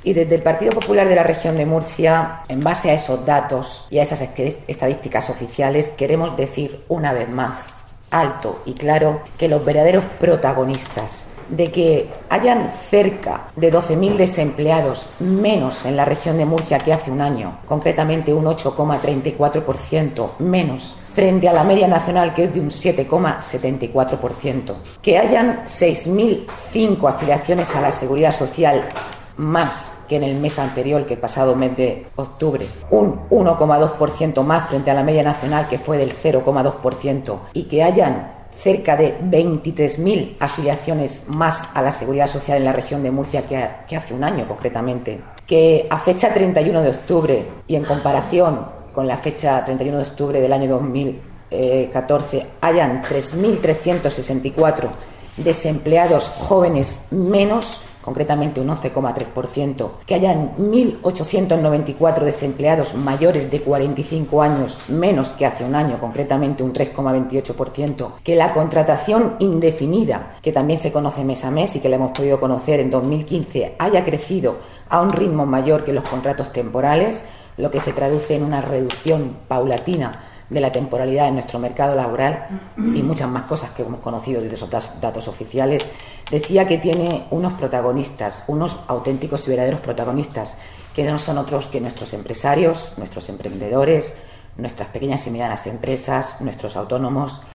Y desde el Partido Popular de la Región de Murcia, en base a esos datos y a esas estadísticas oficiales, queremos decir una vez más, alto y claro, que los verdaderos protagonistas de que hayan cerca de 12.000 desempleados menos en la región de Murcia que hace un año, concretamente un 8,34% menos frente a la media nacional, que es de un 7,74%, que hayan 6.005 afiliaciones a la Seguridad Social más que en el mes anterior, que el pasado mes de octubre, un 1,2% más frente a la media nacional, que fue del 0,2%, y que hayan cerca de 23.000 afiliaciones más a la Seguridad Social en la región de Murcia que hace un año concretamente, que a fecha 31 de octubre y en comparación con la fecha 31 de octubre del año 2014 hayan 3.364 desempleados jóvenes menos, concretamente un 11,3%, que hayan 1.894 desempleados mayores de 45 años menos que hace un año, concretamente un 3,28%, que la contratación indefinida, que también se conoce mes a mes y que la hemos podido conocer en 2015, haya crecido a un ritmo mayor que los contratos temporales, lo que se traduce en una reducción paulatina de la temporalidad en nuestro mercado laboral y muchas más cosas que hemos conocido desde esos datos oficiales. Decía que tiene unos protagonistas, unos auténticos y verdaderos protagonistas, que no son otros que nuestros empresarios, nuestros emprendedores, nuestras pequeñas y medianas empresas, nuestros autónomos,